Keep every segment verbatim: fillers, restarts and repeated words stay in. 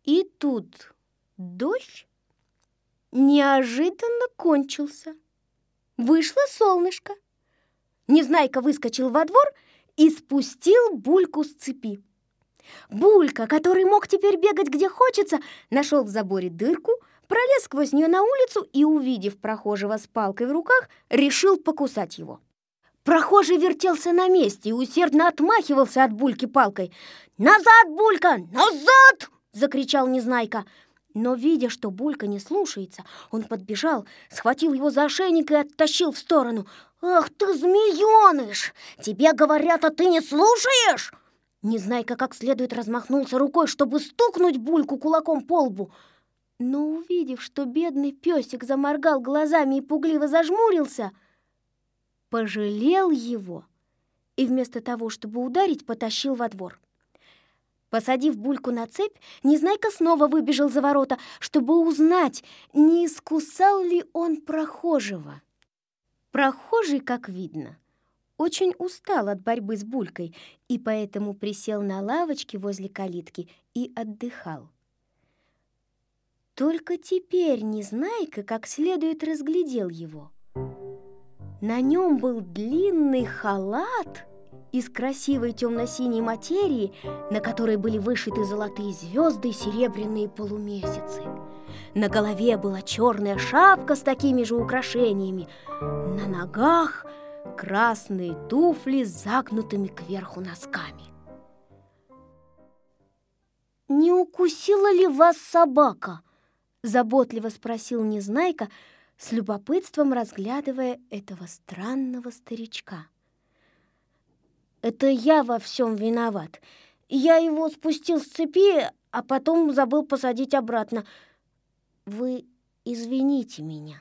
И тут дождь неожиданно кончился. Вышло солнышко. Незнайка выскочил во двор и спустил Бульку с цепи. Булька, который мог теперь бегать где хочется, нашел в заборе дырку, пролез сквозь нее на улицу и, увидев прохожего с палкой в руках, решил покусать его. Прохожий вертелся на месте и усердно отмахивался от Бульки палкой. «Назад, Булька! Назад!» — закричал Незнайка. Но, видя, что Булька не слушается, он подбежал, схватил его за ошейник и оттащил в сторону. «Ах ты, змееныш! Тебе говорят, а ты не слушаешь!» Незнайка как следует размахнулся рукой, чтобы стукнуть Бульку кулаком по лбу. Но, увидев, что бедный песик заморгал глазами и пугливо зажмурился, пожалел его и вместо того, чтобы ударить, потащил во двор. Посадив Бульку на цепь, Незнайка снова выбежал за ворота, чтобы узнать, не искусал ли он прохожего. Прохожий, как видно, очень устал от борьбы с Булькой и поэтому присел на лавочке возле калитки и отдыхал. Только теперь Незнайка как следует разглядел его. На нем был длинный халат из красивой темно-синей материи, на которой были вышиты золотые звезды и серебряные полумесяцы. На голове была черная шапка с такими же украшениями. На ногах красные туфли с загнутыми кверху носками. «Не укусила ли вас собака?» — заботливо спросил Незнайка, с любопытством разглядывая этого странного старичка. «Это я во всем виноват. Я его спустил с цепи, а потом забыл посадить обратно. Вы извините меня».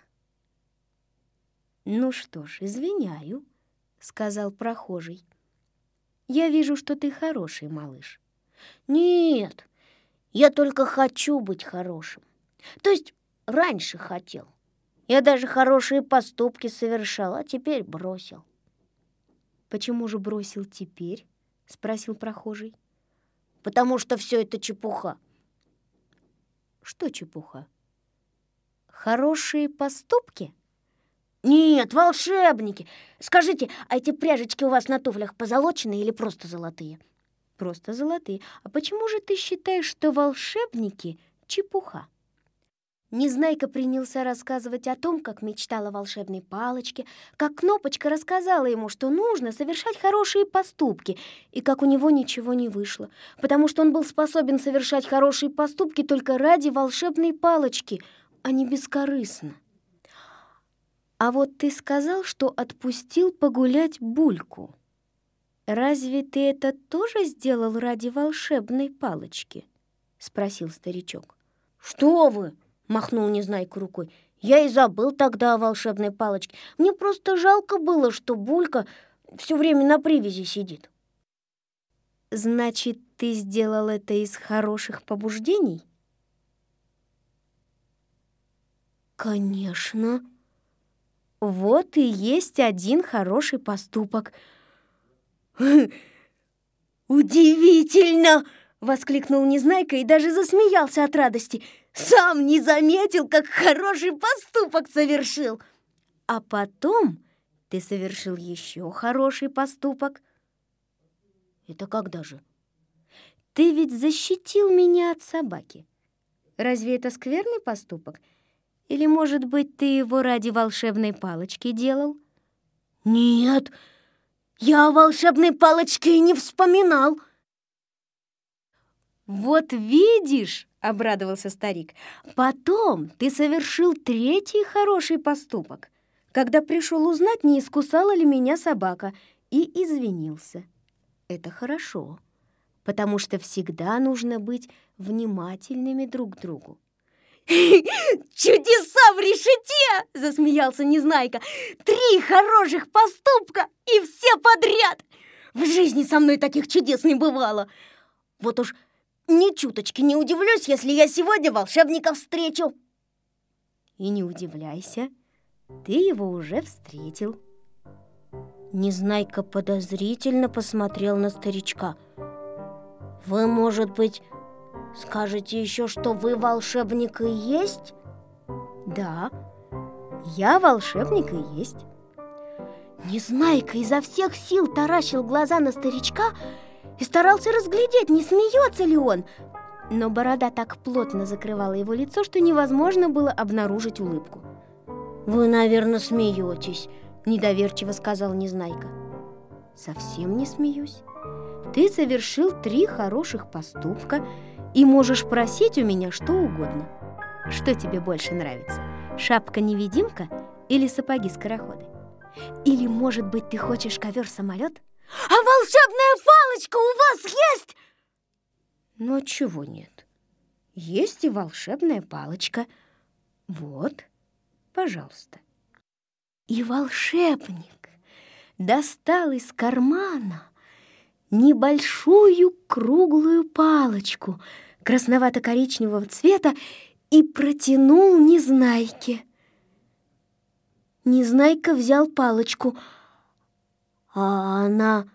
«Ну что ж, извиняю», — сказал прохожий. «Я вижу, что ты хороший малыш». «Нет, я только хочу быть хорошим. То есть раньше хотел. Я даже хорошие поступки совершал, а теперь бросил». «Почему же бросил теперь?» — спросил прохожий. «Потому что все это чепуха». «Что чепуха? Хорошие поступки?» «Нет, волшебники! Скажите, а эти пряжечки у вас на туфлях позолоченные или просто золотые?» «Просто золотые. А почему же ты считаешь, что волшебники — чепуха?» Незнайка принялся рассказывать о том, как мечтал о волшебной палочке, как Кнопочка рассказала ему, что нужно совершать хорошие поступки, и как у него ничего не вышло, потому что он был способен совершать хорошие поступки только ради волшебной палочки, а не бескорыстно. «А вот ты сказал, что отпустил погулять Бульку. Разве ты это тоже сделал ради волшебной палочки?» — спросил старичок. «Что вы!» — махнул Незнайка рукой. «Я и забыл тогда о волшебной палочке. Мне просто жалко было, что Булька все время на привязи сидит». «Значит, ты сделал это из хороших побуждений?» «Конечно. Вот и есть один хороший поступок». «Удивительно!» — воскликнул Незнайка и даже засмеялся от радости. «Сам не заметил, как хороший поступок совершил!» «А потом ты совершил еще хороший поступок». «Это когда же?» «Ты ведь защитил меня от собаки. Разве это скверный поступок? Или, может быть, ты его ради волшебной палочки делал?» «Нет, я о волшебной палочке и не вспоминал». «Вот видишь!» — обрадовался старик. «Потом ты совершил третий хороший поступок, когда пришел узнать, не искусала ли меня собака, и извинился. Это хорошо, потому что всегда нужно быть внимательными друг к другу». «Чудеса в решете!» — засмеялся Незнайка. «Три хороших поступка и все подряд! В жизни со мной таких чудес не бывало. Вот уж ни чуточки не удивлюсь, если я сегодня волшебника встречу». «И не удивляйся, ты его уже встретил». Незнайка подозрительно посмотрел на старичка. «Вы, может быть, Скажете еще, что вы волшебник и есть? Да, я волшебник и есть. Незнайка изо всех сил таращил глаза на старичка и старался разглядеть, не смеется ли он. Но борода так плотно закрывала его лицо, что невозможно было обнаружить улыбку. «Вы, наверное, смеетесь», — недоверчиво сказал Незнайка. «Совсем не смеюсь. Ты совершил три хороших поступка и можешь просить у меня что угодно. Что тебе больше нравится? Шапка-невидимка или сапоги-скороходы? Или, может быть, ты хочешь ковер-самолет? А волшебная палочка у вас есть?» «Но чего нет? Есть и волшебная палочка. Вот, пожалуйста». И волшебник достал из кармана небольшую круглую палочку красновато-коричневого цвета и протянул Незнайке. Незнайка взял палочку. «А она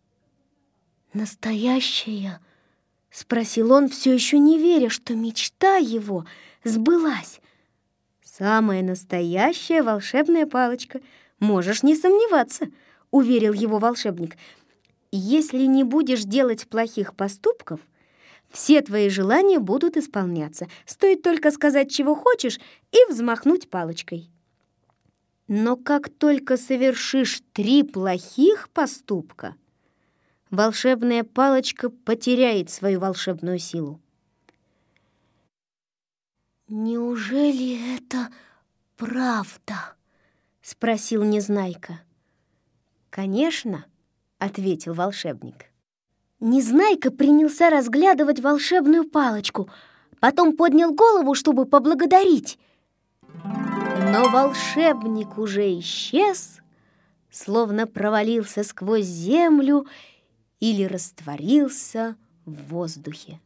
настоящая?» — спросил он, все еще не веря, что мечта его сбылась. «Самая настоящая волшебная палочка. Можешь не сомневаться», — уверил его волшебник. «Если не будешь делать плохих поступков, все твои желания будут исполняться. Стоит только сказать, чего хочешь, и взмахнуть палочкой. Но как только совершишь три плохих поступка, волшебная палочка потеряет свою волшебную силу». «Неужели это правда?» — спросил Незнайка. «Конечно», — ответил волшебник. Незнайка принялся разглядывать волшебную палочку, потом поднял голову, чтобы поблагодарить. Но волшебник уже исчез, словно провалился сквозь землю или растворился в воздухе.